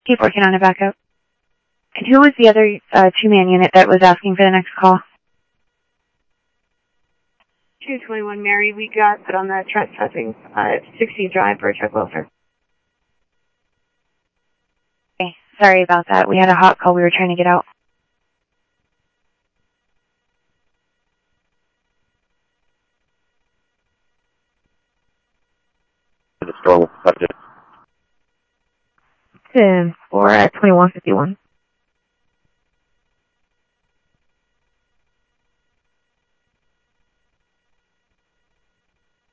Keep working on it back up. And who was the other two-man unit that was asking for the next call? 221 Mary, we got put on the trespassing at 60 Drive, Birchwood, Wilson. Okay, sorry about that. We had a hot call we were trying to get out. The store subject. 10-4 at 2151.